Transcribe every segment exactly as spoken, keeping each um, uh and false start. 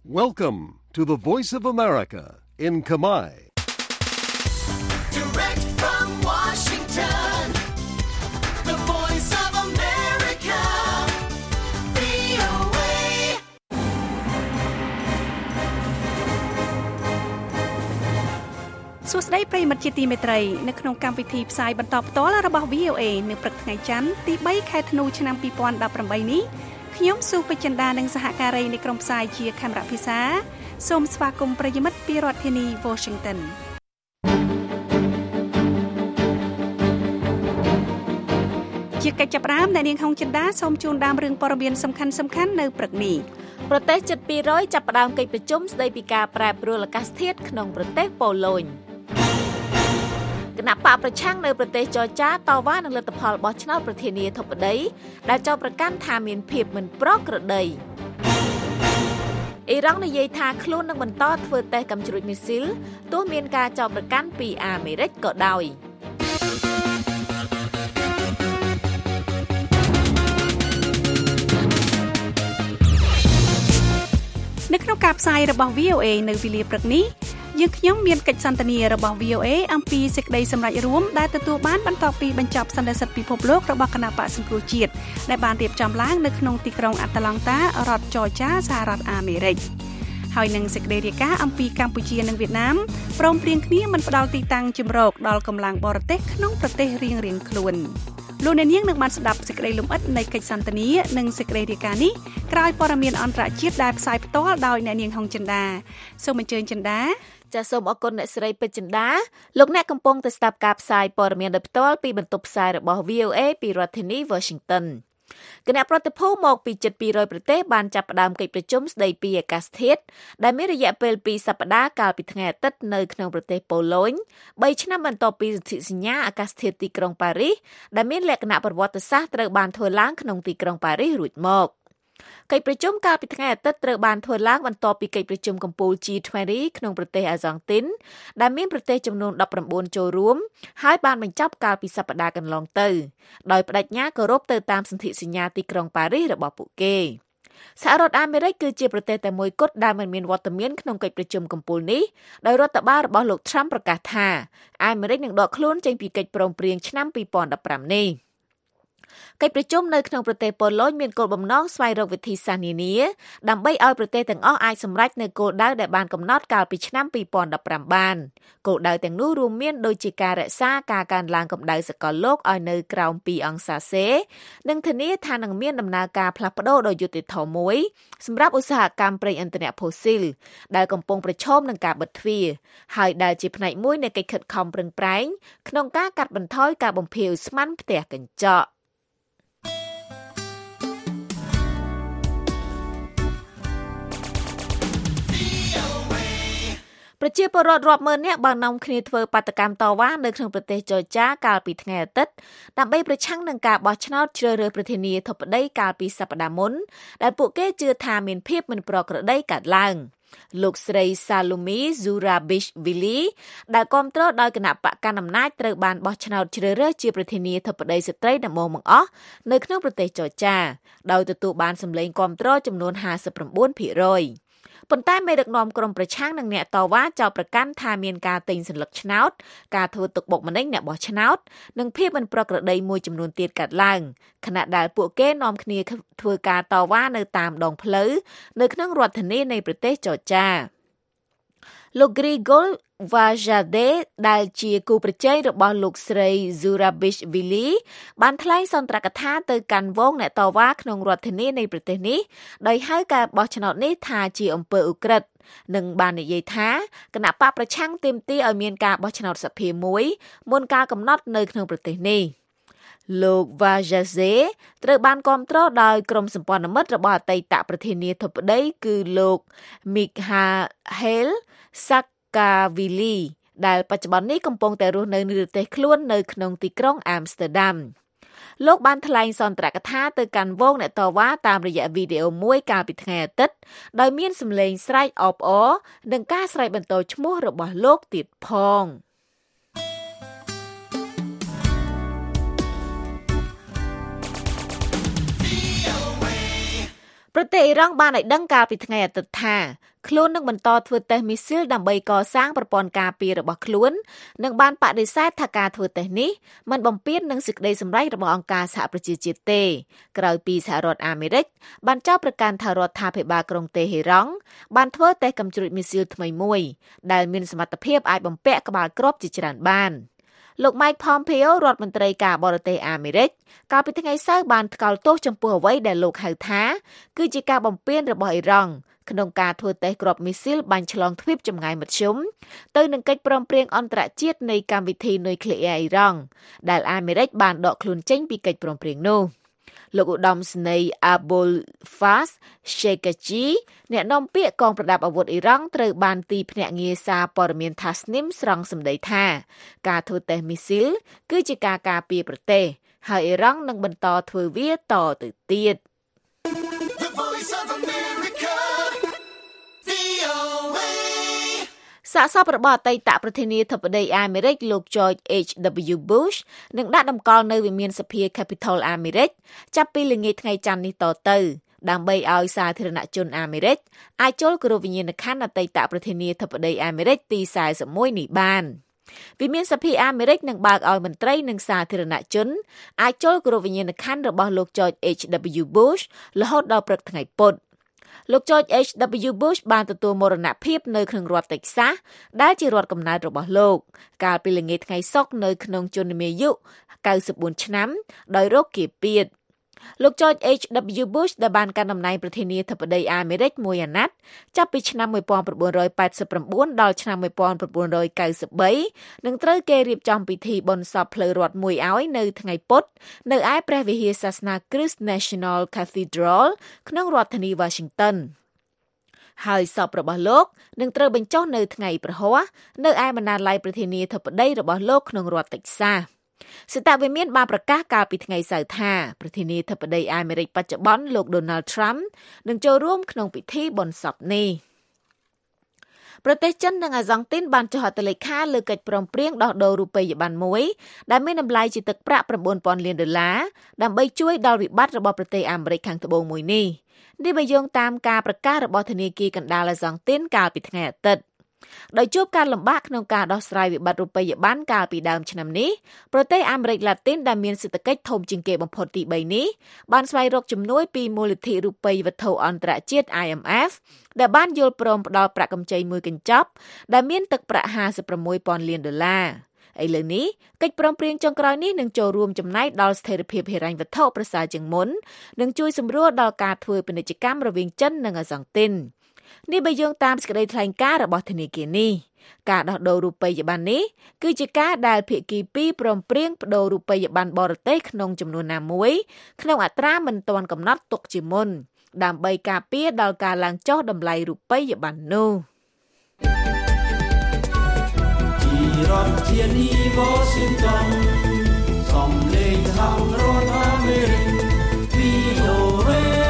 Welcome to the Voice of America in Khmer. Direct from Washington, the Voice of America, វី អូ เอ សួស្តីប្រិយមិត្តជាទីមេត្រីនៅក្នុងកម្មវិធីផ្សាយបន្តផ្ទាល់របស់ វី អូ เอ នៅព្រឹកថ្ងៃច័ន្ទទីបីខែធ្នូឆ្នាំពីរពាន់ដប់ប្រាំបីនេះខ្ញុំសុពេជ្រចិន្តានិងសហការីនៃក្រុមផ្សាយជាខេមរៈភាសាសូមស្វាគមន៍ប្រិយមិត្តពីរដ្ឋធានី Washington ជាកិច្ចចាប់ផ្ដើមអ្នកនាងហុងចិន្តាសូមជូនដើមរឿងព័ត៌មានសំខាន់ៗនៅព្រឹកនេះប្រទេសជិតពីររយចាប់ផ្ដើមកិច្ចប្រជុំស្ដីពីការប្រែប្រួលអាកាសធាតុក្នុងប្រទេសប៉ូឡូញគណៈបកប្រឆាំងនៅប្រទេសចរចាតវ៉ានឹងលទ្ធផលបោះឆ្នោតប្រធានាធិបតីដែលចោទប្រកាន់ថាមានភាពមិនប្រក្រតីអ៊ីរ៉ង់និយាយថាខ្លួននឹងបន្តធ្វើតេស្តកាំជ្រួចមីស៊ីលទោះមានការចោទប្រកាន់ពីអាមេរិកក៏ដោយនៅក្នុងការផ្សាយរបស់ វី អូ เอ នៅវេលាព្រឹកនេះយើងខ្ញុំមានកិច្ចសន្ទនារបស់ វី អូ เอ អំពីសេចក្តីសម្រេចរួមដែលទទួលបានបន្ទាប់ពីបញ្ចប់សន្និសីទពិភពលោករបស់គណៈបក្សសង្គ្រោះជាតិដែលបានរៀបចំឡើងនៅក្នុងទីក្រុងអាត្លង់តារដ្ឋចរចាសហរដ្ឋអាមេរិកហើយនឹងសេចក្តីរាយការណ៍អំពីកម្ពុជានិងវៀតណាមព្រមព្រៀងគ្នាមិនផ្ដល់ទីតាំងជំរកដល់កម្លាំងបរទេសក្នុងប្រទេសរៀងៗខ្លួនលោកអ្នកនាងនឹងបានស្ដាប់សេចក្តីលម្អិតនៃកិច្ចសន្ទនានិងសេចក្តីរាយការណ៍នេះក្រោយព័ត៌មានអន្តរជាតិដែលផ្សាយផ្ទាល់ដោយអ្នកនាងហុងចិន្តាសូមអញ្ជើញចិន្តាចាសសូមអរគុណអ្នកស្រីពេជ្រចិន្តាលោកអ្នកកំពុងតែស្ដាប់ការផ្សាយព័ត៌មានដោយផ្ទាល់ពីបន្ទប់ផ្សាយរបស់ វី អូ เอ ពីរដ្ឋធានី Washington គណៈប្រតិភូមកពីជិតពីររយប្រទេសបានចាប់ផ្ដើមកិច្ចប្រជុំស្ដីពីអាកាសធាតុដែលមានរយៈពេលពីរសប្តាហ៍កាលពីថ្ងៃអាទិត្យនៅក្នុងប្រទេសប៉ូឡូញបីឆ្នាំបន្ទាប់ពីសន្ធិសញ្ញាអាកាសធាតុទីក្រុងប៉ារីសដែលមានលក្ខណៈប្រវត្តិសាស្ត្រត្រូវបានធ្វើឡើងក្នុងទីក្រុងប៉ារីសរួចមកកិច្ចប្រជុំកាលពីថ្ងៃអាទិត្យត្រូវបានធ្វើឡើងបន្ទាប់ពីកិច្ចប្រជុំកំពូល ជី ยี่สิบ ក្នុងប្រទេសអាហ្សង់ទីនដែលមានប្រទេសចំនួនដប់ប្រាំបួនចូលរួមហើយបានបញ្ចប់កាលពីសប្តាហ៍កន្លងទៅដោយបដិញ្ញាគោរពទៅតាមសន្ធិសញ្ញាទីក្រុងប៉ារីសរបស់ពួកគេសហរដ្ឋអាមេរិកគឺជាប្រទេសតែមួយគត់ដែលមិនមានវត្តមានក្នុងកិច្ចប្រជុំកំពូលនេះដោយរដ្ឋបាលរបស់លោក Trump ប្រកាសថាអាមេរិកនឹងដកខ្លួនចេញពីកិច្ចព្រមព្រៀងឆ្នាំពីរពាន់ដប់ប្រាំនេះកិច្ចប្រជុំនៅក្នុងប្រទេសប៉ូឡូញមានគោលបំណងស្វែងរកវិធីសាស្ត្រនានាដើម្បីឲ្យប្រទេសទាំងអស់អាចសម្រេចនូវគោលដៅដែលបានកំណត់កាលពីឆ្នាំពីរពាន់ដប់ប្រាំបានគោលដៅទាំងនោះរួមមានដូចជាការរក្សាការកើនឡើងកម្ដៅសកលលោកឲ្យនៅក្រោមពីរអង្សាសេនិងធានាថានឹងមានដំណើរការផ្លាស់ប្ដូរដ៏យុត្តិធម៌មួយសម្រាប់ឧស្សាហកម្មប្រេងឥន្ធនៈផូស៊ីលដែលកំពុងប្រឈមនឹងការបិទទ្វារហើយដែលជាផ្នែកមួយនៃកិច្ចខិតខំប្រឹងប្រែងក្នុងការកាត់បន្ថយការបំភាយឧស្ម័នផ្ទះកញ្ចក់ប្រជាពលរដ្ឋរាប់ម៉ឺននាក់បាននាំគ្នាធ្វើបាតកម្មតវ៉ានៅក្នុងប្រទេសចរចាកាលពីថ្ងៃអាទិត្យដើម្បីប្រឆាំងនឹងការបោះឆ្នោតជ្រើសរើសប្រធានាធិបតីកាលពីសប្តាហ៍មុនដែលពួកគេជឿថាមានភាពមិនប្រក្រតីកើតឡើងលោកស្រី Salome Zurabishvili ដែលគ្រប់គ្រងដោយគណៈបកកណ្ដាលអំណាចត្រូវបានបោះឆ្នោតជ្រើសរើសជាប្រធានាធិបតីស្ត្រីដំបូងបង្អស់នៅក្នុងប្រទេសចរចាដោយទទួលបានសម្លេងគ្រប់គ្រងចំនួនห้าสิบเก้าភាគរយប៉ុន្តែមេដឹកនាំក្រុមប្រឆាំងនិងអ្នកតវ៉ាចោទប្រកាន់ថាមានការទិញសន្លឹកឆ្នោតការធ្វើទុកបុកម្នេញអ្នកបោះឆ្នោតនិងភាពមិនប្រក្រតីមួយចំនួនទៀតកើតឡើងខណៈដែលពួកគេនាំគ្នាធ្វើការតវ៉ានៅតាមដងផ្លូវនៅក្នុងរដ្ឋធានីនៃប្រទេសចរចាលោក Grigol Vajade ដែលជាគូប្រជែងរបស់លោកស្រី Zurabishvili បានថ្លែងសន្ទរកថាទៅកាន់វងអ្នកតវ៉ាក្នុងរដ្ឋធានីនៃប្រទេសនេះដោយហៅការបោះឆ្នោតនេះថាជាអំពើឧក្រិដ្ឋនិងបាននិយាយថាគណៈបកប្រឆាំងទាមទារឲ្យមានការបោះឆ្នោតសភាមួយមុនការកំណត់នៅក្នុងប្រទេសនេះលោក Vajade ត្រូវបានគាំទ្រដោយក្រុមសម្ព័ន្ធមិត្តរបស់អតីតប្រធានាធិបតីគឺលោក Mikhail Saakashvili ដែលបច្ចុប្បន្ននេះកំពុងតែរស់នៅនិរទេសខ្លួននៅក្នុងទីក្រុងអាមស្ទ័រដាមលោកបានថ្លែងសន្ទរកថាទៅកាន់វងអ្នកតវ៉ាតាមរយៈវីដេអូមួយកាលពីថ្ងៃអាទិត្យដោយមានសំឡេងស្រែកអបអរនិងការស្រែកបន្តឈ្មោះរបស់លោកទៀតផងប្រទេសអ៊ីរ៉ង់បានឲ្យដឹងកាលពីថ្ងៃអាទិត្យថាខ្លួននឹងបន្តធ្វើតេស្តមីស៊ីលដើម្បីកសាងប្រព័ន្ធការពាររបស់ខ្លួននិងបានបដិសេធថាការធ្វើតេស្តនេះមិនបំពាននឹងសេចក្តីសម្រេចរបស់អង្គការសហប្រជាជាតិទេក្រោយពីសហរដ្ឋអាមេរិកបានចោទប្រកាន់ថារដ្ឋាភិបាលក្រុងតេហេរ៉ង់បានធ្វើតេស្តកំជ្រួចមីស៊ីលថ្មីមួយដែលមានសមត្ថភាពអាចបំពាក់ក្បាលគ្រាប់ជាច្រើនបានលោក Mike Pompeo រដ្ឋមន្ត្រីការបរទេសអាមេរិកកាលពីថ្ងៃសៅរ៍បានថ្កោលទោសចំពោះអ្វីដែលលោកហៅថាគឺជាការបំពានរបស់អ៊ីរ៉ង់ក្នុងការធ្វើតេស្តគ្រាប់មីស៊ីលបាញ់ឆ្លងទ្វីបចម្ងាយមធ្យមទៅនឹងកិច្ចព្រមព្រៀងអន្តរជាតិនៃកម្មវិធីនុយក្លេអ៊ែរអ៊ីរ៉ង់ដែលអាមេរិកបានដកខ្លួនចេញពីកិច្ចព្រមព្រៀងនោះលោកឧត្តមសេនីយ៍ Abul Faz Sheikhaji អ្នកនាំពាក្យកងប្រដាប់អាវុធអ៊ីរ៉ង់ត្រូវបានទីភ្នាក់ងារសារព័ត៌មាន Tasnim ស្រង់សម្ដីថាការធ្វើតេស្តមីស៊ីលគឺជាការការពារប្រទេសហើយអ៊ីរ៉ង់នឹងបន្តធ្វើវាតទៅទៀតសាកសពរបស់អតីតប្រធានាធិបតីអាមេរិកលោក George អេច ដប៊្យូ Bush នឹងដាក់តម្កល់នៅវិមានសភា Capitol អាមេរិកចាប់ពីល្ងាចថ្ងៃច័ន្ទនេះតទៅដើម្បីឲ្យសាធារណជនអាមេរិកអាចចូលគោរពវិញ្ញាណក្ខន្ធអតីតប្រធានាធិបតីអាមេរិកទីសែសិបមួយនេះបានវិមានសភាអាមេរិកនឹងបើកឲ្យមន្ត្រីនិងសាធារណជនអាចចូលគោរពវិញ្ញាណក្ខន្ធរបស់លោក George អេច ដប៊្យូ Bush រហូតដល់ព្រឹកថ្ងៃពុធលោក George អេច ដប៊្យូ Bush បានទទួលមរណភាពនៅក្នុងរដ្ឋ Texas ដែលជារដ្ឋកំណើតរបស់លោកកាលពីល្ងាចថ្ងៃសុក្រនៅក្នុងជន្មាយុកៅសិបបួនឆ្នាំដោយរោគគាពៀតលោក George អេច ដប៊្យូ Bush ដែលបានកាន់តំណែងប្រធានាធិបតីអាមេរិកមួយអាណត្តិចាប់ពីឆ្នាំmột nghìn chín trăm tám mươi chínដល់ឆ្នាំmột nghìn chín trăm chín mươi baនឹងត្រូវគេរៀបចំពិធីបុណ្យសពផ្លូវរដ្ឋមួយឲ្យនៅថ្ងៃពុធនៅឯព្រះវិហារសាសនាគ្រីស្ទ National Cathedral ក្នុងរដ្ឋធានី Washington ហើយសពរបស់លោកនឹងត្រូវបញ្ចុះនៅថ្ងៃប្រហ័សនៅឯបណ្ណាល័យប្រធានាធិបតីរបស់លោកក្នុងរដ្ឋ Texasសេតវិមានបានប្រកាសកាលពីថ្ងៃសៅរ៍ថាប្រធានាធិបតីអាមេរិកបច្ចុប្បន្នលោក Donald Trump នឹងចូលរួមក្នុងពិធីបុណ្យសពនេះប្រទេសចិននិងអាហ្សង់ទីនបានចុះហត្ថលេខាលើកិច្ចព្រមព្រៀងដោះដូររូបិយប័ណ្ណមួយដែលមានតម្លៃជាទឹកប្រាក់៩ពាន់លានដុល្លារដើម្បីជួយដល់វិបត្តិរបស់ប្រទេសអាមេរិកខាងត្បូងមួយនេះនេះបើយោងតាមការប្រកាសរបស់ធនាគារកណ្ដាលអាហ្សង់ទីនកាលពីថ្ងៃអាទិត្យដោយជួបការលំបាកក្នុងការដោះស្រាយវិបត្តិរូបិយប័ណ្ណកាលពីដើមឆ្នាំនេះប្រទេសអាមេរិកឡាទីនដែលមានសេដ្ឋកិច្ចធំជាងគេបំផុតទីបីនេះបានស្វែងរកជំនួយពីមូលនិធិរូបិយវត្ថុអន្តរជាតិ I M F ដែលបានយល់ព្រមផ្ដល់ប្រាក់កម្ចីមួយកញ្ចប់ដែលមានទឹកប្រាក់ห้าสิบหกពាន់លានដុល្លារឥឡូវនេះកិច្ចព្រមព្រៀងចុងក្រោយនេះនឹងចូលរួមចំណែកដល់ស្ថិរភាពហិរញ្ញវត្ថុប្រសើរជាងមុននិងជួយសម្រួលដល់ការធ្វើពាណិជ្ជកម្មរវាងចិននិងអាហ្សង់ទីននេះបើយោងតាមសេចក្តីថ្លែងការណ៍របស់ធនាគារនេះការដោះដូររូបិយប័ណ្ណនេះគឺជាការដែលភាគីពីរព្រមព្រៀងប្តូររូបិយប័ណ្ណបរទេសក្នុងចំនួនណាមួយក្នុងអត្រាមិនទាន់កំណត់ទុកជាមុនដើម្បីការពារដល់ការឡើងចុះតម្លៃរូបិយប័ណ្ណនោះពីរដ្ឋធានី Washington សំឡេងសហរដ្ឋអាមេរិក វី អូ เอ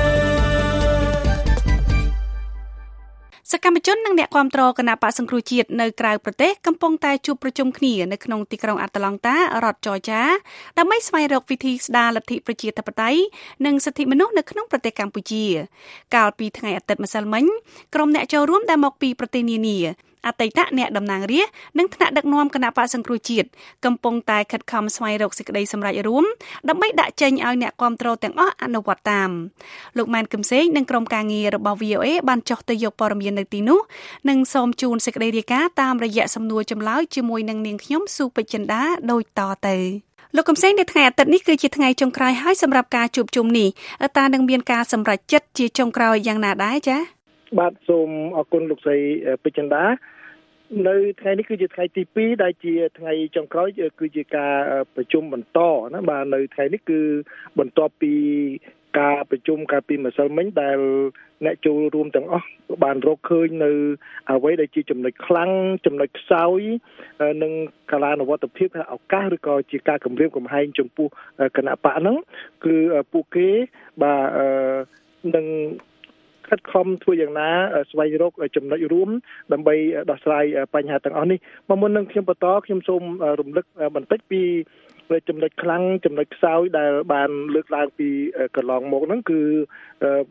សកម្មជននិងអ្នកគាំទ្រគណបក្សសង្គ្រោះជាតិនៅក្រៅប្រទេសកំពុងតែជួបប្រជុំគ្នានៅក្នុងទីក្រុងអាត្លង់តារដ្ឋច័រជាដើម្បីស្វែងរកវិធីស្ដារលទ្ធិប្រជាធិបតេយ្យនិងសិទ្ធិមនុស្សនៅក្នុងប្រទេសកម្ពុជាកាលពីថ្ងៃអាទិត្យម្សិលមិញក្រុមអ្នកចូលរួមដែលមកពីប្រទេសនានាអតីតអ្នកតំណាងរាស្ត្រនិងថ្នាក់ដឹកនាំគណបក្សសង្គ្រោះជាតិកំពុងតែខិតខំស្វែងរកសេចក្តីសម្រេចរួមដើម្បីដាក់ចេញឲ្យអ្នកគាំទ្រទាំងអស់អនុវត្តតាមលោកម៉ែនកឹមសេងនិងក្រុមការងាររបស់ វី អូ เอ បានចុះទៅយកព័ត៌មាននៅទីនោះនិងសូមជូនសេចក្តីរាយការណ៍តាមរយៈសំណួរចម្លើយជាមួយនឹងនាងខ្ញុំស៊ូពេជ្រចិន្តាដូចតទៅលោកកឹមសេងនៅថ្ងៃអាទិត្យនេះគឺជាថ្ងៃចុងក្រោយហើយសម្រាប់ការជួបជុំនេះតើនឹងមានការសម្រេចចិត្តជាចុងក្រោយយ៉ាងណាដែរចា៎បាទសូមអរគុណលោកស្រីពេជ្រចិន្តានៅថ្ងៃនេះគឺជាថ្ងៃទីពីរដែលជាថ្ងៃចុងក្រោយគឺជាការប្រជុំបន្តណាបាទនៅថ្ងៃនេះគឺបន្ទាប់ពីការប្រជុំកាលពីម្សិលមិញដែលអ្នកចូលរួមទាំងអស់បានរកឃើញនៅអ្វីដែលជាចំណុចខ្លាំងចំណុចខ្សោយនិងកាលានុវត្តភាពឱកាសឬក៏ជាការគម្រាមកំហែងចំពោះគណៈបកហ្នឹងគឺពួកគេបាទនឹងខិតខំធ្វើយ៉ាងណាស្វែងរកចំណុចរួមដើម្បីដោះស្រាយបញ្ហាទាំងអស់នេះមកមុននឹងខ្ញុំបន្តខ្ញុំសូមរំលឹកបន្តិចពីចំណុចខ្លាំងចំណុចខ្សោយដែលបានលើកឡើងពីកន្លងមកហ្នឹងគឺគេ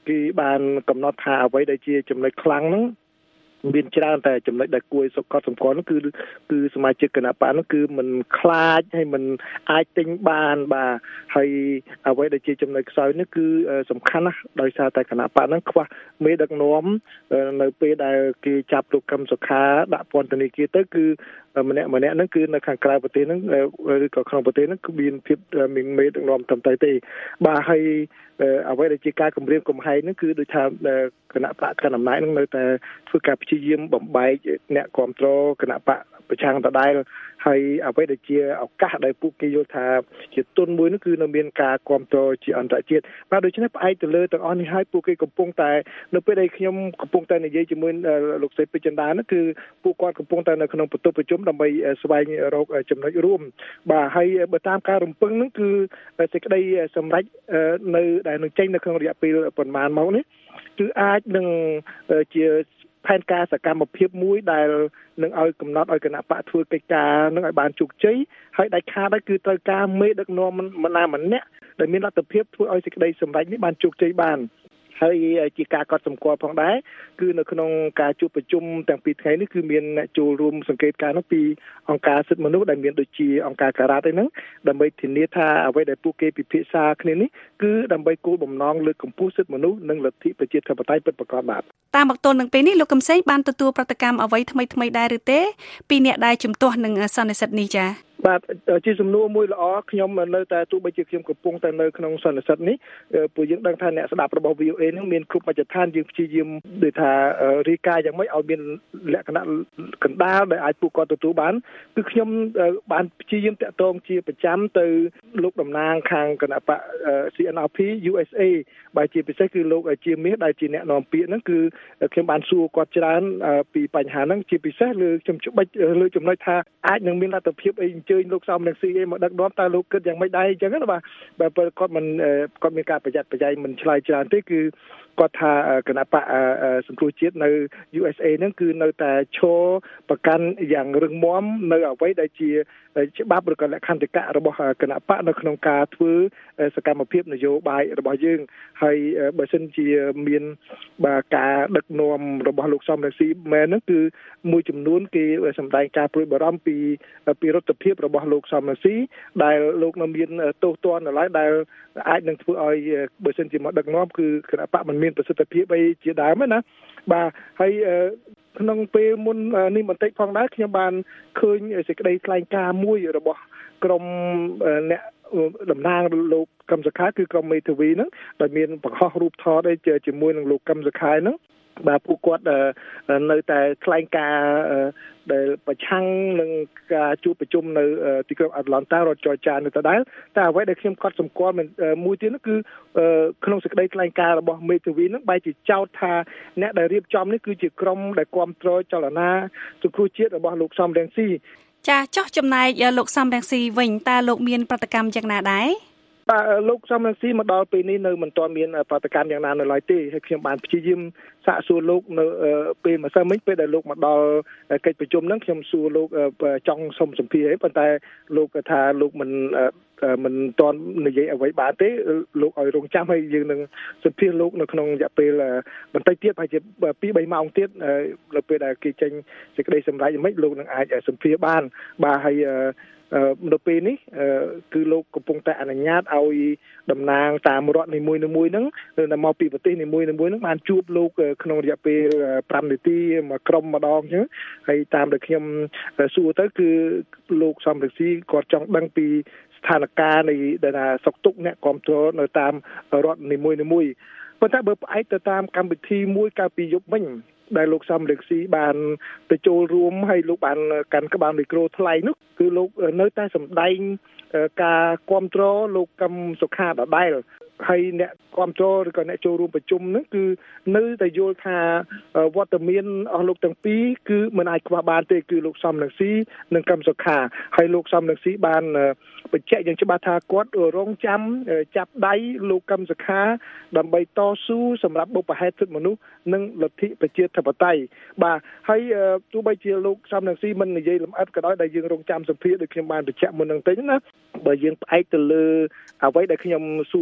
គេបានកំណត់ថាអ្វីដែលជាចំណុចខ្លាំងហ្នឹងមានច្រើនតែចំណុចដែលគួរសុខសម្គាល់នោះគឺគឺសមាជិកគណៈបកនោះគឺមិនខ្លាចហើយមិនអាចទិញបានបាទហើយអ្វីដែលជាចំណុចខ្សោយនេះគឺសំខាន់ណាស់ដោយសារតែគណៈបកហ្នឹងខ្វះមេដឹកនាំនៅពេលដែលគេចាប់លោកកឹមសុខាដាក់ពន្ធនាគារទៅគឺម្នាក់ម្នាក់ហ្នឹងគឺនៅខាងក្រៅប្រទេសហ្នឹងឬក៏ក្នុងប្រទេសហ្នឹងគឺមានភាពមានមេដឹកនាំត្រឹមត្រូវទេបាទហើយអ្វីដែលជាការគម្រាមកំហែងហ្នឹងគឺដូចថាគណៈបកកណ្ដាលអំណាចហ្នឹងនៅតែធ្វើការព្យាយាមបំបែកអ្នកគ្រប់គ្រងគណៈបកប្រឆាំងដដែលហើយអ្វីដែលជាឱកាសដែលពួកគេយល់ថាជាទុនមួយនោះគឺនៅមានការគ្រប់គ្រងជាអន្តរជាតិបាទដូច្នេះផ្អែកទៅលើទាំងអស់នេះហើយពួកគេកំពុងតែនៅពេលដែលខ្ញុំកំពុងតែនិយាយជាមួយលោកស្រីពេជ្រចិន្តានោះគឺពួកគាត់កំពុងតែនៅក្នុងបន្ទប់ប្រជុំដើម្បីស្វែងរកចំណុចរួមបាទហើយបើតាមការរំពឹងនោះគឺសេចក្តីសម្រេចនៅដែលនឹងចេញនៅក្នុងរយៈពេលប្រហែលមកនេះគឺអាចនឹងជាផែនការសកម្មភាពមួយដែលនឹងឲ្យកំណត់ឲ្យគណៈបកធ្វើកិច្ចការនឹងឲ្យបានជោគជ័យហើយដាច់ខាតហើយគឺត្រូវការមេដឹកនាំម្នាក់ម្នាក់ដែលមានលទ្ធភាពធ្វើឲ្យសេចក្តីសម្រេចនេះបានជោគជ័យបានហើយជាការកត់សម្គាល់ផងដែរគឺនៅក្នុងការជួបប្រជុំទាំងពីរថ្ងៃនេះគឺមានអ្នកចូលរួមសង្កេតការណ៍នោះពីអង្គការសិទ្ធិមនុស្សដែលមានដូចជាអង្គការការ៉ាត់ឯហ្នឹងដើម្បីធានាថាអ្វីដែលពួកគេពិភាក្សាគ្នានេះគឺដើម្បីគោលបំណងលើកកម្ពស់សិទ្ធិមនុស្សនិងលទ្ធិប្រជាធិបតេយ្យពិតប្រាកដបាទតាមមកទល់នឹងពេលនេះលោកកឹមសុខបានទទួលប្រតិកម្មអ្វីថ្មីថ្មីដែរឬទេពីអ្នកដែលជំទាស់នឹងសន្និសីទនេះចា៎បាទជាសំណួរមួយល្អខ្ញុំនៅតែទោះបីជាខ្ញុំកំពុងតែនៅក្នុងសន្និសីទនេះពួកយើងដឹងថាអ្នកស្ដាប់របស់ វី អូ អេ នឹងមានគ្រប់មជ្ឈដ្ឋានយើងព្យាយាមដូចថារាយការណ៍យ៉ាងម៉េចឲ្យមានលក្ខណៈកណ្ដាលដែលអាចពួកគាត់ទទួលបានគឺខ្ញុំបានព្យាយាមតាក់ទងជាប្រចាំទៅលោកតំណាងខាងគណៈបក ซี เอ็น อาร์ พี ยู เอส เอ បាទជាពិសេសគឺលោកជាមាសដែលជាអ្នកនាំពាក្យហ្នឹងគឺខ្ញុំបានសួរគាត់ច្រើនពីបញ្ហាហ្នឹងជាពិសេសលើខ្ញុំច្បិចលើចំណុចថាអាចនឹងមានលទ្ធភាពអីអញ្ជើញលោកសំរងស៊ីឯងមកដឹកនាំតើលោកគិតយ៉ាងម៉េចដែរអញ្ចឹងណាបាទបើគាត់មិនគាត់មានការប្រយ័ត្នប្រយែងមិនឆ្លើយច្រើនទេគឺគាត់ថាគណៈបកសង្គ្រោះជាតិនៅ ยู เอส เอ ហ្នឹងគឺនៅតែឈរប្រកាន់យ៉ាងរឹងមាំនៅអ្វីដែលជាច្បាប់ឬក៏លក្ខន្តិកៈរបស់គណៈបកនៅក្នុងការធ្វើសកម្មភាពនយោបាយរបស់យើងហើយបើសិនជាមានបាទការដឹកនាំរបស់លោកសំរងស៊ីមែនហ្នឹងគឺមួយចំនួនគេសម្ដែងការព្រួយបារម្ភពីពីរដ្ឋភាពរបស់លោកសំរងស៊ីដែលលោកនៅមានទោសទណ្ឌនៅឡើយដែលអាចនឹងធ្វើឲ្យបើសិនជាមកដឹកនាំគឺគណៈបកមិនមានប្រសិទ្ធភាពអីជាដើមណាបាទហើយក្នុងពេលមុននេះបន្តិចផងដែរខ្ញុំបានឃើញសេចក្តីថ្លែងការណ៍មួយរបស់ក្រុមអ្នកតំណាងលោកកឹមសុខាគឺក្រុមមេធាវីហ្នឹងដែលមានបង្ហោះរូបថតជាមួយនឹងលោកកឹមសុខាហ្នឹងបាទពួកគាត់នៅតែថ្លែងការណ៍ដែលប្រឆាំងនឹងការជួបប្រជុំនៅទីក្រុងអាត្លង់តារដ្ឋច័រចានៅដដែលតែអ្វីដែលខ្ញុំកត់សម្គាល់មួយទៀតនោះគឺក្នុងសេចក្តីថ្លែងការណ៍របស់មេធាវីហ្នឹងបែរជាចោទថាអ្នកដែលរៀបចំនេះគឺជាក្រុមដែលគ្រប់គ្រងចលនាសង្គ្រោះជាតិរបស់លោកសំរងស៊ីចាចោះចំណែកលោកសំរងស៊ីវិញតើលោកមានប្រតិកម្មយ៉ាងណាដែរបាទលោកសំរងស៊ីមកដល់ពេលនេះនៅមិនទាន់មានប្រតិកម្មយ៉ាងណានៅឡើយទេហើយខ្ញុំបានព្យាយាមសាកសួរលោកនៅពេលម្សិលមិញពេលដែលលោកមកដល់កិច្ចប្រជុំហ្នឹងខ្ញុំសួរលោកចង់សុំសម្ភារឯងប៉ុន្តែលោកថាលោកមិនមិនទាន់និយាយអ្វីបានទេលោកឲ្យរងចាំហើយយើងនឹងសម្ភារលោកនៅក្នុងរយៈពេលបន្តិចទៀតប្រហែលជាពីរបីម៉ោងទៀតនៅពេលដែលគេចេញសេចក្តីសម្រេចមិនលោកនឹងអាចសម្ភារបានបាទហើយនៅពេលនេះគឺលោកកំពុងតែអនុញ្ញាតឲ្យតំណាងតាមរដ្ឋនីមួយៗហ្នឹងដែលមកពីប្រទេសនីមួយៗហ្នឹងបានជួបលោកក្នុងរយៈពេលប្រាំនាទីមួយក្រុមម្ដងអញ្ចឹងហើយតាមដែលខ្ញុំសួរទៅគឺលោកសំរងស៊ីគាត់ចង់ដឹងពីស្ថានភាពនៃដែលថាសុខទុក្ខអ្នកគ្រប់គ្រងនៅតាមរដ្ឋនីមួយៗប៉ុន្តែបើផ្អែកទៅតាមកម្មវិធីមួយកាលពីយប់វិញដែលលោកសំរងស៊ីបានទៅចូលរួមហើយលោកបានកាន់ក្បាលមីក្រូថ្លែងនោះគឺលោកនៅតែសម្ដែងការគ្រប់គ្រងលោកកឹមសុខាដដែលហើយអ្នកគ្រប់គ្រងឬក៏អ្នកចូលរួមប្រជុំហ្នឹងគឺនៅតែយល់ថាវត្តមានអស់លោកទាំងពីរគឺមិនអាចខ្វះបានទេគឺលោកសំរងស៊ីនិងកឹមសុខាហើយលោកសំរងស៊ីបានបញ្ជាក់យ៉ាងច្បាស់ថាគាត់រងចាំចាប់ដៃលោកកឹមសុខាដើម្បីតស៊ូសម្រាប់បុព្វហេតុសិទ្ធិមនុស្សនិងលទ្ធិប្រជាធិបតេយ្យបាទហើយទោះបីជាលោកសំរងស៊ីមិននិយាយលម្អិតក៏ដោយដែលយើងរងចាំសម្ភារដូចខ្ញុំបានបញ្ជាក់មុននឹងតិចណាបើយើងផ្អែកទៅលើអ្វីដែលខ្ញុំសួរក្រៅ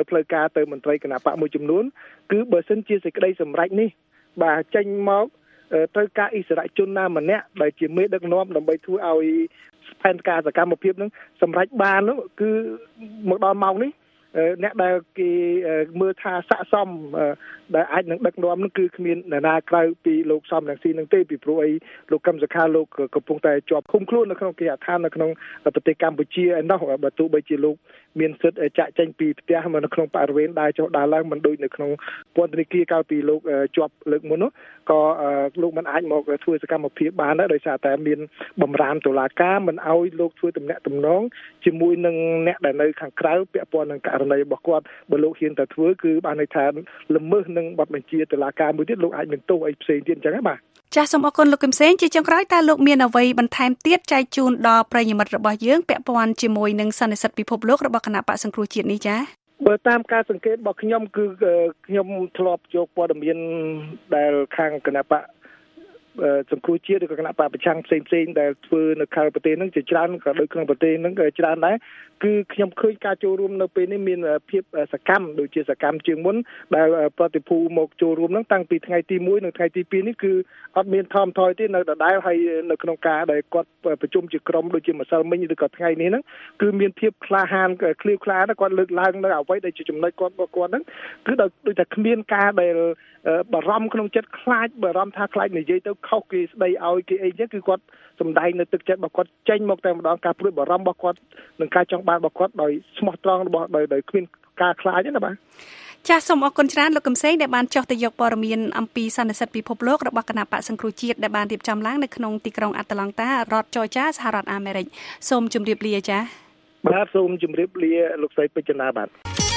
ផ្លូវការទៅមន្ត្រីគណៈបកមួយចំនួនគឺបើសិនជាសេចក្តីសម្រេចនេះបាទចេញមកត្រូវការអិសរាជជនណាម្នាក់ដែលជាមេដឹកនាំដើម្បីធ្វើឲ្យផែនការសកម្មភាពនឹងសម្រេចបាននោះគឺមកដល់ម៉ោងនេះអ្នកដែលគេមើលថាស័ក្តិសមដែលអាចនឹងដឹកនាំនោះគឺគ្មាននរណាក្រៅពីលោកសំរងស៊ីនឹងទេពីព្រោះអីលោកកឹមសុខាលោកកំពុងតែជាប់ឃុំខ្លួននៅក្នុងគេហដ្ឋាននៅក្នុងប្រទេសកម្ពុជាឯណោះបើទោះបីជាលោកមានសិទ្ធិចាក់ចេញពីផ្ទះមកនៅក្នុងបរិវេណដើរចុះដើរឡើងមិនដូចនៅក្នុងពន្ធនាគារកាលពីលោកជាប់លើកមុននោះក៏លោកមិនអាចមកធ្វើសកម្មភាពបានដែរដោយសារតែមានបំរាមតុលាការមិនឲ្យលោកធ្វើទំនាក់ទំនងជាមួយនឹងអ្នកដែលនៅខាងក្រៅពាក់ព័ន្ធនឹងករណីរបស់គាត់បើលោកហ៊ានតែធ្វើគឺបានន័យថាល្មើសនឹងបទបញ្ជាតុលាការមួយទៀតលោកអាចមានទោសអីផ្សេងទៀតអញ្ចឹងហ៎បាទចាសសូមអរគុណលោកកឹមសេងជាចុងក្រោយតើលោកមានអ្វីបន្ថែមទៀតចែកជូនដល់ប្រិយមិត្តរបស់យើងពាក់ព័ន្ធជាមួយនឹងសន្និសីទពិភពលោករបស់គណៈបក្សសង្គ្រោះជាតិនេះចា៎បើតាមការសង្កេតរបស់ខ្ញុំគឺខ្ញុំធ្លាប់យកព័ត៌មានដែលខាងគណៈបក្សសង្គ្រោះជាតិឬក៏គណៈបកប្រឆាំងផ្សេងផ្សេងដែលធ្វើនៅក្រៅប្រទេសហ្នឹងជាច្រើនក៏ដូចក្នុងប្រទេសហ្នឹងក៏ច្រើនដែរគឺខ្ញុំឃើញការចូលរួមនៅពេលនេះមានភាពសកម្មដូចជាសកម្មជាងមុនដែលប្រតិភូមកចូលរួមហ្នឹងតាំងពីថ្ងៃទីមួយនិងថ្ងៃទីពីរនេះគឺអត់មានថមថយទេនៅដដែលហើយនៅក្នុងការដែលគាត់ប្រជុំជាក្រុមដូចជាម្សិលមិញឬក៏ថ្ងៃនេះហ្នឹងគឺមានភាពក្លាហានឃ្លាវខ្លាគាត់លើកឡើងនៅអ្វីដែលជាចំណុចគាត់របស់គាត់ហ្នឹងគឺដូចតែគ្មានការដែលបារម្ភក្នុងចិត្តខ្លាចបារម្ភថាខ្លាចនិយាយទៅខុសគេស្ដីឲ្យគេអីចឹងគឺគាត់សំដែងនៅទឹកចិត្តរបស់គាត់ចេញមកតែម្ដងការព្រួយបារម្ភរបស់គាត់និងការចង់បានរបស់គាត់ដោយស្មោះត្រង់របស់ដោយដោយគ្មានការខ្លាចទេណាបាទចាសសូមអរគុណច្រើនលោកកឹមសេងដែលបានចុះទៅយកព័ត៌មានអំពីសន្និសីទពិភពលោករបស់គណៈបក្សសង្គ្រោះជាតិដែលបានរៀបចំឡើងនៅក្នុងទីក្រុងអាត្លង់តារដ្ឋច័រជាសហរដ្ឋអាមេរិកសូមជម្រាបលាចា៎បាទសូមជម្រាបលាលោកស្រីពេជ្រណាបាទ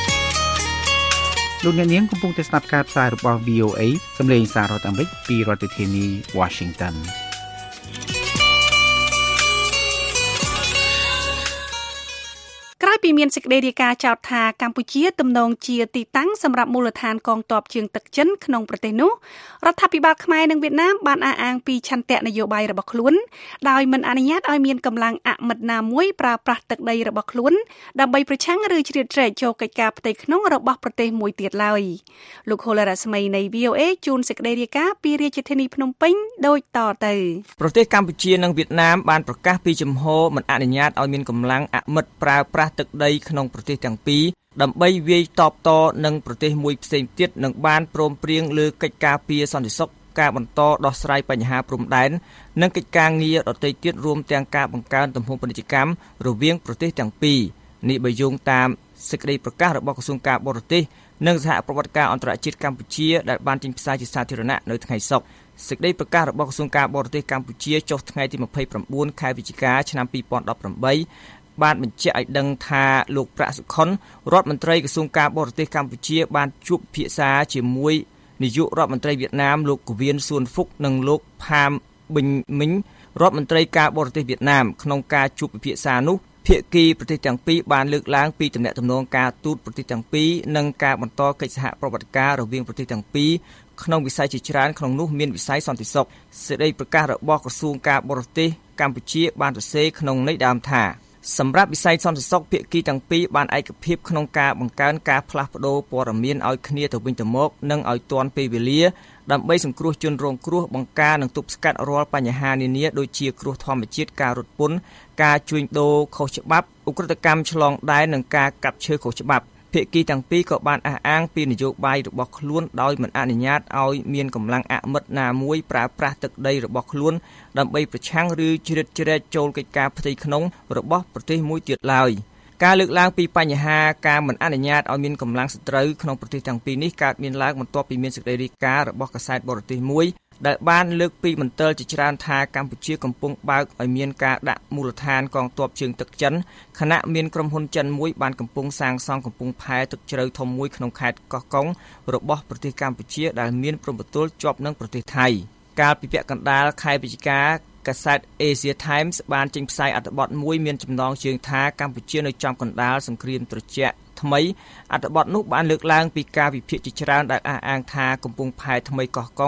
លោកអ្នកនាងកំពុងតែស្ដាប់ការផ្សាយរបស់ វី អូ เอ សំឡេងសាររដ្ឋអាមេរិកពីរដ្ឋធានី Washingtonក្រោយពីមានសេចក្តីរាយការណ៍ចោទថាកម្ពុជាទំនងជាទីតាំងសម្រាប់មូលដ្ឋានកងទ័ពជើងទឹកចិនក្នុងប្រទេសនោះរដ្ឋាភិបាលខ្មែរនិងវៀតណាមបានអះអាងពីឆន្ទៈនយោបាយរបស់ខ្លួនដោយមិនអនុញ្ញាតឲ្យមានកម្លាំងអមិត្តណាមួយប្រើប្រាស់ទឹកដីរបស់ខ្លួនដើម្បីប្រឆាំងឬជ្រៀតជ្រែកចូលកិច្ចការផ្ទៃក្នុងរបស់ប្រទេសមួយទៀតឡើយលោកហូឡារ៉ាស្មីនៃ វី អូ เอ ជួនសេចក្តីរាយការណ៍ពីរាជធានីភ្នំពេញដូចតទៅប្រទេសកម្ពុជានិងវៀតណាមបានប្រកាសពីជំហរមិនអនុញ្ញាតឲ្យមានកម្លាំងអមិត្តប្រើប្រាស់ទឹកដីក្នុងប្រទេសទាំងពីរដើម្បីវាយតបតនឹងប្រទេសមួយផ្សេងទៀតនឹងបានព្រមព្រៀងលើកិច្ចការពារសន្តិសុខការបន្តដោះស្រាយបញ្ហាព្រំដែននិងកិច្ចការងារដទៃទៀតរួមទាំងការបង្កើនទំហំពាណិជ្ជកម្មរវាងប្រទេសទាំងពីរនេះបើយោងតាមសេចក្តីប្រកាសរបស់ក្រសួងការបរទេសនិងសហប្រតិបត្តិការអន្តរជាតិកម្ពុជាដែលបានចេញផ្សាយជាសាធារណៈនៅថ្ងៃសុក្រសេចក្តីប្រកាសរបស់ក្រសួងការបរទេសកម្ពុជាចុះថ្ងៃទីម្ភៃប្រាំបួនខែវិច្ឆិកាឆ្នាំពីរពាន់ដប់ប្រាំបីបានបញ្ជាក់ឲ្យដឹងថាលោកប្រាក់សុខុនរដ្ឋមន្ត្រីក្រសួងការបរទេសកម្ពុជាបានជួបពិភាក្សាជាមួយនាយករដ្ឋមន្ត្រីវៀតណាមលោកកូវៀនសួនហ្វុកនិងលោកផាមប៊ិញមីងរដ្ឋមន្ត្រីការបរទេសវៀតណាមក្នុងការជួបពិភាក្សានោះភាគីប្រទេសទាំងពីរបានលើកឡើងពីទំនាក់ទំនងការទូតប្រទេសទាំងពីរនិងការបន្តកិច្ចសហប្រតិបត្តិការរវាងប្រទេសទាំងពីរក្នុងវិស័យជាច្រើនក្នុងនោះមានវិស័យសន្តិសុខសេចក្តីប្រកាសរបស់ក្រសួងការបរទេសកម្ពុជាបានសរសេរក្នុងន័យដើមថាសម្រាប់វិស័យសន្តិសុខភាគីទាំងពីរបានឯកភាពក្នុងការបង្កើនការផ្លាស់ប្តូរព័ត៌មានឲ្យគ្នាទៅវិញទៅមកនិងឲ្យទាន់ពេលវេលាដើម្បីសង្គ្រោះជនរងគ្រោះបង្ការនិងទប់ស្កាត់រាល់បញ្ហានានាដូចជាគ្រោះធម្មជាតិការរត់ពន្ធការជួញដូរខុសច្បាប់ឧក្រិដ្ឋកម្មឆ្លងដែននិងការកាប់ឈើខុសច្បាប់ភាគីទាំងពីរក៏បានអះអាងពីនយោបាយរបស់ខ្លួនដោយមិនអនុញ្ញាតឲ្យមានកម្លាំងអមិត្តណាមួយប្រើប្រាស់ទឹកដីរបស់ខ្លួនដើម្បីប្រឆាំងឬជ្រៀតជ្រែកចូលកិច្ចការផ្ទៃក្នុងរបស់ប្រទេសមួយទៀតឡើយការលើកឡើងពីបញ្ហាការមិនអនុញ្ញាតឲ្យមានកម្លាំងសត្រូវក្នុងប្រទេសទាំងពីរនេះកើតមានឡើងបន្ទាប់ពីមានសេចក្តីរាយការណ៍របស់កាសែតបរទេសមួយដែលបានលើកពីមន្ទិលជាច្រើនថាកម្ពុជាកំពុងបើកឲ្យមានការដាក់មូលដ្ឋានកងទ័ពជើងទឹកចិនខណៈមានក្រុមហ៊ុនចិនមួយបានកំពុងសាងសង់កំពង់ផែទឹកជ្រៅធំមួយក្នុងខេត្តកោះកុងរបស់ប្រទេសកម្ពុជាដែលមានព្រំប្រទល់ជាប់នឹងប្រទេសថៃកាលពីពាក់កណ្ដាលខែវិច្ឆិកាកាសែត Asia Times បានចេញផ្សាយអត្ថបទមួយមានចំណងជើងថាកម្ពុជានៅចំកណ្ដាលសង្គ្រាមត្រជាក់ថ្មីអត្ថបទនោះបានលើកឡើងពីការវិភាគជាច្រើនដែលអះអាងថាកំពង់ផែថ្មីកោះកុង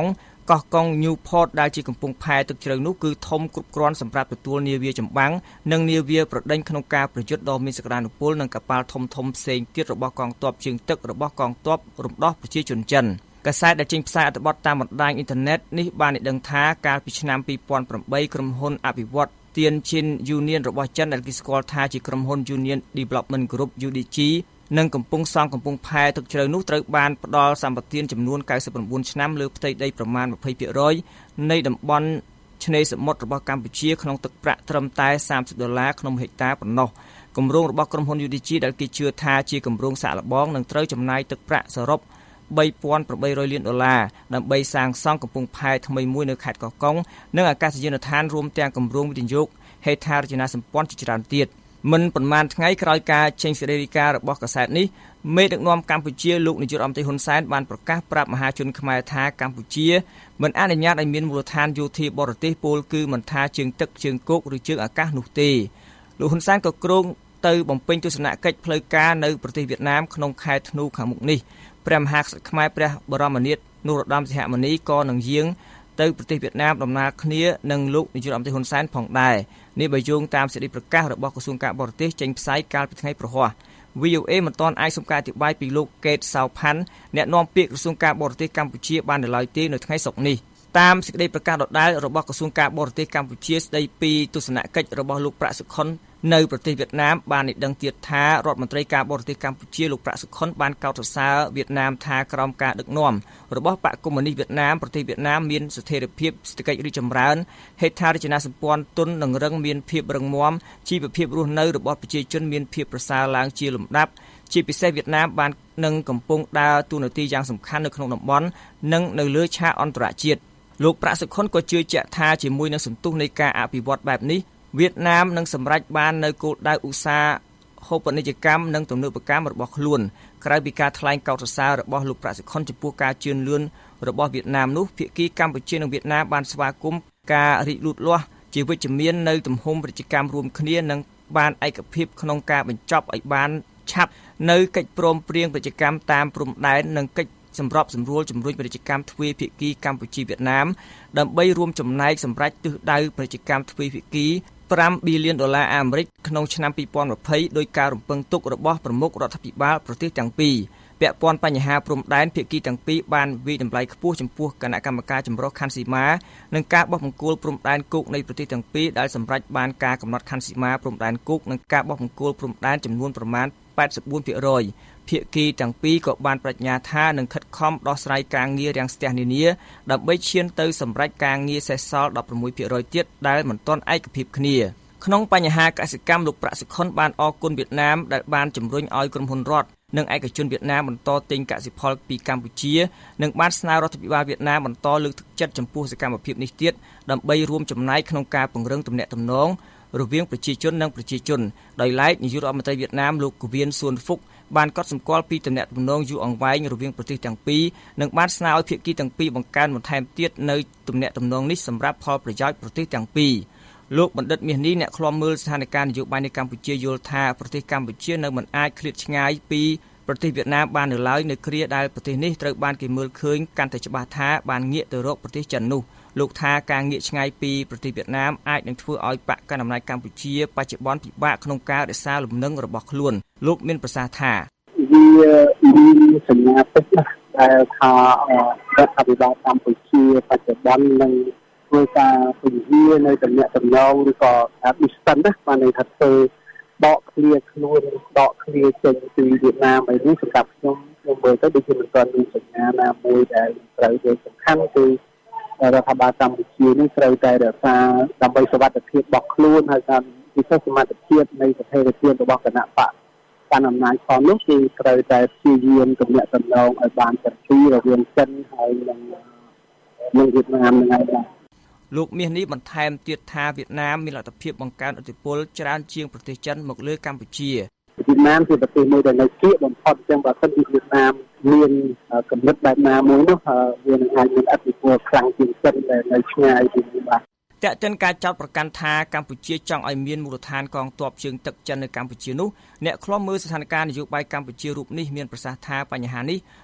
កោះកុង Newport ដែលជាកំពង់ផែទឹកជ្រៅនោះគឺធំគ្រប់គ្រាន់សម្រាប់ទទួលនាវាចម្បាំងនិងនាវាប្រដេញក្នុងការប្រយុទ្ធដ៏មានសក្តានុពលនឹងកប៉ាល់ធំធំផ្សេងទៀតរបស់កងទ័ពជើងទឹករបស់កងទ័ពរំដោះប្រជាជនចិនកាសែតដែលចេញផ្សាយអត្ថបទតាមបណ្ដាញអ៊ីនធឺណិតនេះបានឲ្យដឹងថាកាលពីឆ្នាំពីរពាន់ប្រាំបីក្រុមហ៊ុនអភិវឌ្ឍន៍ទៀនឈិន Union របស់ចិនដែលគេស្គាល់ថាជាក្រុមហ៊ុន Union Development Group យូ ឌី ជី និងកំពុងសង់កំពង់ផែទឹកជ្រៅនោះត្រូវបានផ្ដល់សម្បត្តិចំនួនកៅសិប៩ឆ្នាំលើផ្ទៃដីប្រមាណยี่สิบเปอร์เซ็นต์ នៃតំបន់ឆ្នេរសមុទ្ររបស់កម្ពុជាក្នុងទឹកប្រាក់ត្រឹมតែសាមសិបដុល្លារក្នុងហិកតាប៉ុណ្ណោះគម្រោងរបស់ក្រុមហ៊ុន យូ ឌី ជី ដែលគេជឿថាជាគម្រោងសាកល្បងនឹងត្រូវចំណាយទឹកប្រាក់សរុបបីពាន់ប្រាំបីរយលានដុល្លារដើម្បីសាងសង់កំពង់ផែថ្មីមួយនៅខេត្តកោះកុងនិងអាកាសយានដ្ឋានរួមទាំងគម្រោងវិនិយោគហេដ្ឋារចនាសម្ព័ន្ធជាច្រើនទៀតមិនប៉ុន្មានថ្ងៃក្រោយការចេញសេចក្តីរាយការណ៍របស់កាសែតនេះមេដឹកនាំកម្ពុជាលោកនាយករដ្ឋមន្ត្រីហ៊ុនសែនបានប្រកាសប្រាប់មហាជនខ្មែរថាកម្ពុជាមិនអនុញ្ញាតឲ្យមានមូលដ្ឋានយោធាបរទេសពោលគឺមិនថាជើងទឹកជើងគោកឬជើងអាកាសនោះទេលោកហ៊ុនសែនក៏គ្រោងទៅបំពេញទស្សនកិច្ចផ្លូវការនៅប្រទេសវៀតណាមក្នុងខែធ្នូខាងមុខនេះព្រះមហាក្សត្រខ្មែរព្រះបរមនាថនរោត្តមសីហមុនីក៏នឹងយាងទៅប្រទេសវៀតណាមដំណើរគ្នានឹងលោកនាយករដ្ឋមន្ត្រីហ៊ុនសែនផងដែរនេះបើយោងតាមសេចក្តីប្រកាសរបស់ក្រសួងការបរទេសចេញផ្សាយកាលពីថ្ងៃព្រហស្បតិ៍ វី អូ เอ មិនទាន់អាចសុំការអធិប្បាយពីលោកកេតសៅផាន់អ្នកនាំពាក្យក្រសួងការបរទេសកម្ពុជាបាននៅឡើយទេនៅថ្ងៃសុក្រនេះតាមសេចក្តីប្រកាសដដែលរបស់ក្រសួងការបរទេសកម្ពុជាស្តីពីទស្សនកិច្ចរបស់លោកប្រាក់សុខុននៅប្រទេសវៀតណាមបានឲ្យដឹងទៀតថារដ្ឋមន្ត្រីការបរទេសកម្ពុជាលោកប្រាក់សុខុនបានកោតសរសើរវៀតណាមថាក្រោមការដឹកនាំរបស់បកកុម្មុយនីសវៀតណាមប្រទេសវៀតណាមមានស្ថិរភាពសេដ្ឋកិច្ចរីកចម្រើនហេដ្ឋារចនាសម្ព័ន្ធទុននិងរឹងមានភាពរឹងមាំជីវភាពរស់នៅរបស់ប្រជាជនមានភាពប្រសើរឡើងជាលំដាប់ជាពិសេសវៀតណាមបាននឹងកំពុងដើរតួនាទីយ៉ាងសំខាន់នៅក្នុងតំបន់និងនៅលើឆាកអន្តរជាតិលោកប្រាក់សុខុនក៏ជឿជាក់ថាជាមួយនឹងសន្ទុះនៃការអភិវឌ្ឍបែបនេះវៀតណាមនឹងសម្រេចបាននៅគោលដៅឧស្សាហូបនីយកម្មនិងទំនើបកម្មរបស់ខ្លួនក្រៅពីការថ្លែងកោតសរសើររបស់លោកប្រាក់សុខុនចំពោះការជឿនលឿនរបស់វៀតណាមនោះភាគីកម្ពុជានិងវៀតណាមបានស្វាគមន៍ការរីកលូតលាស់ជាវិជ្ជមាននៅទំហំពាណិជ្ជកម្មរួមគ្នានិងបានឯកភាពក្នុងការបញ្ចប់ឲ្យបានឆាប់នៅកិច្ចព្រមព្រៀងពាណិជ្ជកម្មតាមព្រំដែននិងកិច្ចសម្របសម្រួលជំរុញពាណិជ្ជកម្មទ្វេភាគីកម្ពុជាវៀតណាមដើម្បីរួមចំណែកសម្រេចទិសដៅពាណិជ្ជកម្មទ្វេភាគីប្រាំប៊ីលានដុល្លារអាមេរិកក្នុងឆ្នាំពីរពាន់ยี่สิบដោយការរំពឹងទុករបស់ប្រមុខរដ្ឋាភិបាលប្រទេសទាំងពីរពាក់ព័ន្ធបញ្ហាព្រំដែនភាគីទាំងពីរបានវិយតម្លៃខ្ពស់ចំពោះគណៈកម្មការចម្រុះខណ្ឌសីមានិងការបោះបង្គោលព្រំដែនគោកនៃប្រទេសទាំងពីរដែលសម្រេចបានការកំណត់ខណ្ឌសីមាព្រំដែនគោកនិងការបោះបង្គោលព្រំដែនចំនួនប្រមាណแปดสิบสี่เปอร์เซ็นต์ ភាគីទាំងពីរក៏បានប្រាជ្ញាថានឹងខិតខំដោះស្រាយការងាររាំងស្ទះនានាដើម្បីឈានទៅសម្រេចការងារសេសសល់십sáuเปอร์เซ็นต์ ទៀតដែលមិនទាន់ឯកភាពគ្នាក្នុងបញ្ហាកសិកម្មលោកប្រាក់សុខុនបានអរគុណវៀតណាមដែលបានជំរុញឲ្យក្រុមហ៊ុនរដ្ឋនិងឯកជនវៀតណាមបន្តទិញកសិផលពីកម្ពុជានិងបានស្នើរដ្ឋាភិបាលវៀតណាមបន្តលើកទឹកចិត្តចំពោះសកម្មភាពនេះទៀតដើម្បីរួមចំណែកក្នុងការពង្រឹងទំនាក់ទំនងរវាងប្រជាជននិងប្រជាជនដោយឡែកនាយករដ្ឋមន្ត្រីវៀតណាមលោកកូវៀនសួនហ្វុកបានកត់សម្គាល់ពីទំនាក់ទំនងយូរអង្វែងរវាងប្រទេសទាំងពីរនិងបានស្នើឲ្យភាគីទាំងពីរបង្កើនបន្ថែមទៀតនៅទំនាក់ទំនងនេះសម្រាប់ផលប្រយោជន៍ប្រទេសទាំងពីរលោកបណ្ឌិតមាសនេះអ្នកឃ្លាំមើលស្ថានភាពនយោបាយនៅកម្ពុជាយល់ថាប្រទេសកម្ពុជានៅមិនអាចឃ្លាតឆ្ងាយពីប្រទេសវៀតណាមបាននៅឡើយនៅគ្រាដែលប្រទេសនេះត្រូវបានគេមើលឃើញកាន់តែច្បាស់ថាបានងាកទៅរកប្រទេសចិននោះលោកថាការងាកឆ្ងាយពីប្រទេសវៀតណាមអាចនឹងធ្វើឲ្យបកកណ្ដាលអំណាចកម្ពុជាបច្ចុប្បន្នពិបាកក្នុងការរក្សាលំនឹងរបស់ខ្លួនលោកមានប្រសាសន៍ថាវាមានសញ្ញាពិតណាស់ដែលថារដ្ឋាភិបាលកម្ពុជាបច្ចុប្បន្ននឹងធ្វើការពង្រាយនៅទំនាក់ទំនងឬក៏ថា distance ណាបានន័យថាធ្វើដកឃ្លាខ្លួនដកឃ្លាចេញពីវៀតណាមឲ្យនេះសម្រាប់ខ្ញុំខ្ញុំមើលទៅដូចជាមិនទាន់មានសញ្ញាណាមួយដែលត្រូវយកសំខាន់គឺរដ្ឋាភិបាលកម្ពុជានេះត្រូវតែរក្សាដើម្បីសុវត្ថិភាពរបស់ខ្លួនហើយតាមវិស័យសមត្ថភាពនៃស្ថិរភាពរបស់គណៈបកកាន់អំណាចផងនោះគឺត្រូវតែព្យាយាមទំនាក់ទំនងឲ្យបានទាំងពីររវាងចិនហើយនិងនិងវៀតណាមនឹងឯងលោកមាសនេះបន្ថែមទៀតថាវៀតណាមមានលទ្ធភាពបង្កើនឥទ្ធិពលច្រើនជាងប្រទេសចិនមកលើកម្ពុជាវៀតណាមជាប្រទេសមួយដែលនៅគៀកបំផុតចឹងបើសិនជាវៀតណាមមានគំនិតបែបណាមួយនោះវានឹងអាចមានឥទ្ធិពលខ្លាំងជាងចិនដែលនៅឆ្ងាយពីនេះបាទតែកតិនការចោទប្រកាន់ថាកម្ពុជាចង់ឲ្យមានមូលដ្ឋានកងទ័ពជើងទឹកចិននៅកម្ពុជានោះអ្នកឃ្លាំមើលស្ថានភាពនយោបាយកម្ពុជារូបនេះមានប្រសាសន៍ថាបញ្ហានេះ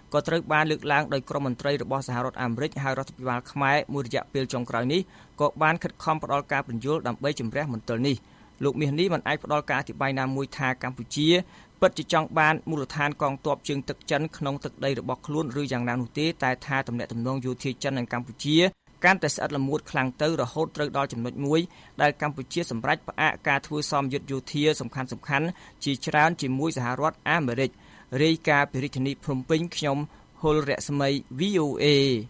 ក៏ត្រូវបានលើកឡើងដោយក្រុមមន្ត្រីរបស់សហរដ្ឋអាមេរិកហើយរដ្ឋាភិបាលខ្មែរមួយរយៈពេលចុងក្រោយនេះក៏បានខិតខំផ្ដល់ការពន្យល់ដើម្បីជំរះមន្ទិលនេះលោកមាសនេះមិនអាចផ្ដល់ការអធិប្បាយណាមួយថាកម្ពុជាពិតជាចង់បានមូលដ្ឋានកងទ័ពជើងទឹកចិនក្នុងទឹកដីរបស់ខ្លួនឬយ៉ាងណានោះទេតែថាទំនាក់ទំនងយោធាចិននិងកម្ពុជាកាន់តែស្អិតល្មួតខ្លាំងទៅរហូតត្រូវដល់ចំណុចមួយដែលកម្ពុជាសម្រេចផ្អាកការធ្វើសមយុទ្ធយោធាសំខាន់សំខាន់ជាច្រើនជាមួយសហរដ្ឋអាមេរិករាយការណ៍ពីរាជធានីភ្នំពេញខ្ញុំហុលរស្មី វី អូ เอ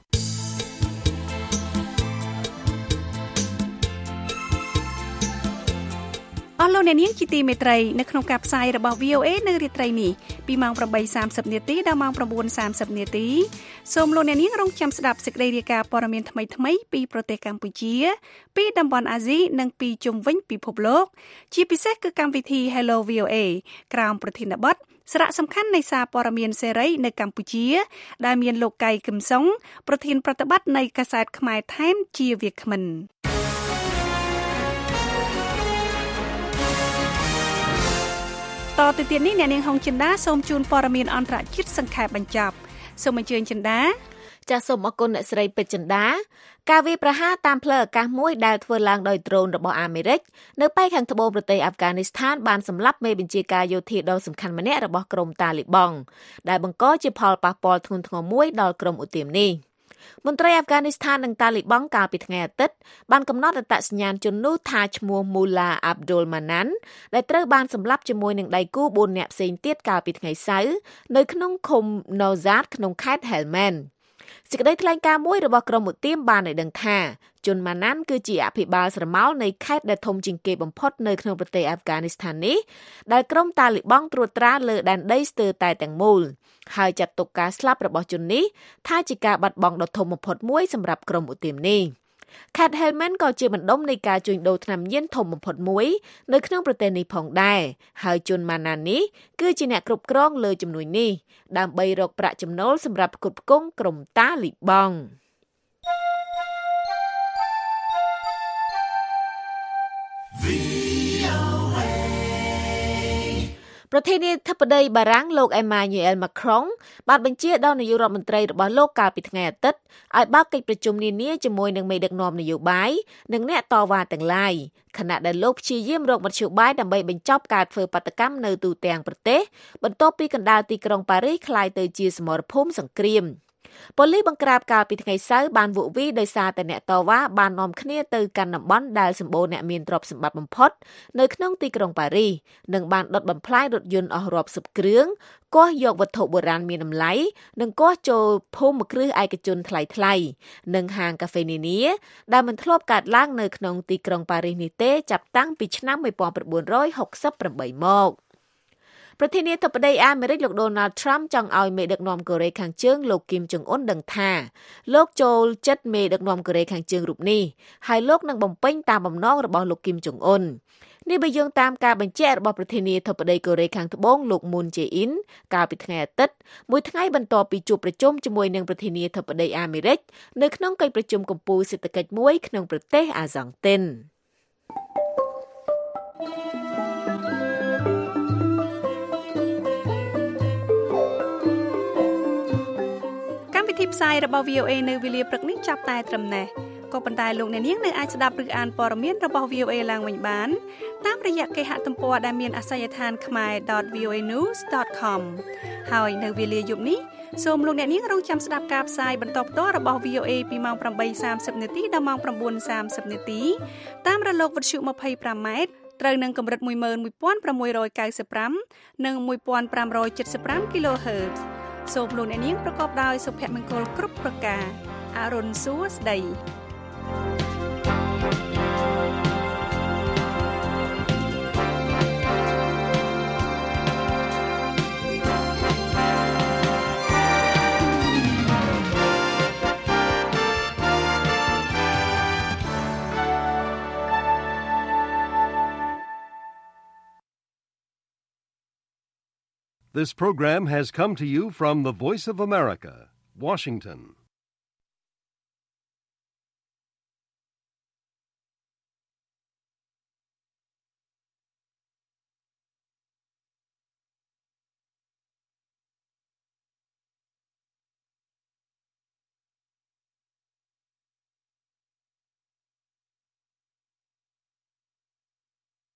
អស់លោកអ្នកនាងជាទីមេត្រីនៅក្នុងការផ្សាយរបស់ វី អូ เอ នៅរាត្រីនេះពីម៉ោង ប្រាំបីសាមសិប នាទីដល់ម៉ោង ៩សាមសិប នាទីសូមលោកអ្នកនាងរងចាំស្ដាប់សេចក្តីរាយការណ៍ព័ត៌មានថ្មីៗពីប្រទេសកម្ពុជាពីតំបន់អាស៊ីនិងពីជុំវិញពិភពលោកជាពិសេសគឺកម្មវិធី Hello វី អូ เอ ក្រោមប្រធានបទសារៈសំខាន់នៃសារព័ត៌មានសេរីនៅកម្ពុជាដែលមានលោកកៃកឹមសុងប្រធានប្រតិបត្តិនៃកាសែតខ្មែរថែមជាវាគ្មិនតទៅទៀតនេះអ្នកនាងហុងចិន្តាសូមជូនព័ត៌មានអន្តរជាតិសង្ខេបបញ្ចប់សូមអញ្ជើញចិន្តាចាសសូមអរគុណអ្នកស្រីពេជ្រចិន្តាការវាយប្រហារតាមផ្លូវអាកាសមួយដែលធ្វើឡើងដោយដ្រូនរបស់អាមេរិកនៅប៉ែកខាងត្បូងប្រទេសអាហ្វហ្គានីស្ថានបានសម្លាប់មេបញ្ជាការយោធាដ៏សំខាន់ម្នាក់របស់ក្រុមតាលីបង់ដែលបង្កជាផលប៉ះពាល់ធ្ងន់ធ្ងរមួយដល់ក្រុមឧទាមនេះមន្ត្រីអាហ្វហ្គានីស្ថាននិងតាលីបង់កាលពីថ្ងៃអាទិត្យបានកំណត់អត្តសញ្ញាណជននោះថាឈ្មោះមូឡាអាប់ឌុលម៉ាណាន់ដែលត្រូវបានសម្លាប់ជាមួយនឹងដៃគូបួននាក់ផ្សេងទៀតកាលពីថ្ងៃសៅរ៍នៅក្នុងឃុំណូហ្សាតក្នុងខេត្តហែលមែនសេចក្តីថ្លែងការណ៍មួយរបស់ក្រុមឧទាមបានឲ្យដឹងថាជនម៉ាណាន់គឺជាអភិបាលស្រមោលនៃខេត្តដែលធំជាងគេបំផុតនៅក្នុងប្រទេសអាហ្វហ្គានីស្ថាននេះដែលក្រុមតាលីបង់ត្រួតត្រាលើដែនដីស្ទើរតែទាំងមូលហើយចាត់ទុកការស្លាប់របស់ជននេះថាជាការបាត់បង់ដ៏ធំបំផុតមួយសម្រាប់ក្រុមឧទាមនេះខេត្ត Helmand ក៏ជាបណ្ដុំនៃការជួញដូរថ្នាំញៀនធំបំផុតមួយនៅក្នុងប្រទេសនេះផងដែរហើយជនម៉ាណានេះគឺជាអ្នកគ្រប់គ្រងលើជំនួយនេះដើម្បីរកប្រាក់ចំណូលសម្រាប់ផ្គត់ផ្គង់ក្រុមតាលីបង់ប្រធានាធិបតីបារាំងលោក Emmanuel Macron បានបញ្ជាដល់នាយករដ្ឋមន្ត្រីរបស់លោកកាលពីថ្ងៃអាទិត្យឲ្យបើកកិច្ចប្រជុំនានាជាមួយនឹងមេដឹកនាំនយោបាយនិងអ្នកតវ៉ាទាំងឡាយខណៈដែលលោកព្យាយាមរកមធ្យោបាយដើម្បីបញ្ចប់ការធ្វើបាតកម្មនៅទូទាំងប្រទេសបន្ទាប់ពីកណ្ដាលទីក្រុងប៉ារីសក្លាយទៅជាសមរភូមិសង្គ្រាមប៉ូលីសបង្ក្រាបកាលពីថ្ងៃសៅរ៍បានវក់វីដោយសារតែអ្នកតវ៉ាបាននាំគ្នាទៅកាន់តំបន់ដែលសម្បូរអ្នកមានទ្រព្យសម្បត្តិបំផុតនៅក្នុងទីក្រុងប៉ារីសនិងបានដុតបំផ្លាញរថយន្តអស់រាប់សិបគ្រឿងគាស់យកវត្ថុបុរាណមានតម្លៃនិងគាស់ចូលភូមិគ្រឹះឯកជនថ្លៃៗនិងហាងកាហ្វេនានាដែលមិនធ្លាប់កើតឡើងនៅក្នុងទីក្រុងប៉ារីសនេះទេចាប់តាំងពីឆ្នាំmột nghìn chín trăm sáu mươi támមកប្រធានាធិបតីអាមេរិកលោក Donald Trump ចង់ឲ្យមេដឹកនាំកូរ៉េខាងជើងលោក Kim Jong Un ដឹងថាលោកចូលចិត្តមេដឹកនាំកូរ៉េខាងជើងរូបនេះហើយលោកនឹងបំពេញតាមបំណងរបស់លោក Kim Jong Un នេះបើយោងតាមការបញ្ជាក់របស់ប្រធានាធិបតីកូរ៉េខាងត្បូងលោក Moon Jae-in កាលពីថ្ងៃអាទិត្យមួយថ្ងៃបន្ទាប់ពីជួបប្រជុំជាមួយនឹងប្រធានាធិបតីអាមេរិកនៅក្នុងកិច្ចប្រជុំកំពូលសេដ្ឋកិច្ចមួយក្នុងប្រទេសអាហ្សង់ទីនទីផ្សាយរបស់ វី អូ เอ នៅវេលាព្រឹកនេះចាប់តែត្រឹមនេះក៏ប៉ុន្តែលោកអ្នកនាងនៅអាចស្ដាប់ឬអានព័ត៌មានរបស់ វី អូ เอ ឡើងវិញបានតាមរយៈគេហទំព័រដែលមានអាសយដ្ឋាន khmae dot v o a news dot com ហើយនៅវេលាយប់នេះសូមលោកអ្នកនាងរងចាំស្ដាប់ការផ្សាយបន្តផ្ទាល់របស់ វី អូ เอ ពីម៉ោងប្រាំបីសាមសិប នាទីដល់ម៉ោង៩សាមសិប នាទីតាមរលកវិទ្យុยี่สิบห้าម៉ែត្រត្រូវនឹងកម្រិតmột một sáu chín fiveនិងmột five seven five គីឡូហឺតសូមលោកអ្នកនាងប្រកបដោយសុភមង្គលគ្រប់ប្រការអរុនសួស្តី This program has come to you from the Voice of America, Washington.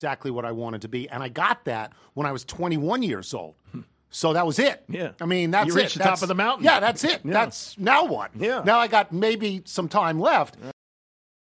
exactly what I wanted to be. And I got that when I was twenty-one years old. So that was it. Yeah. I mean, that's it. You reached the that's, top of the mountain. Yeah, that's it. Yeah. That's now what? Yeah. Now I got maybe some time left.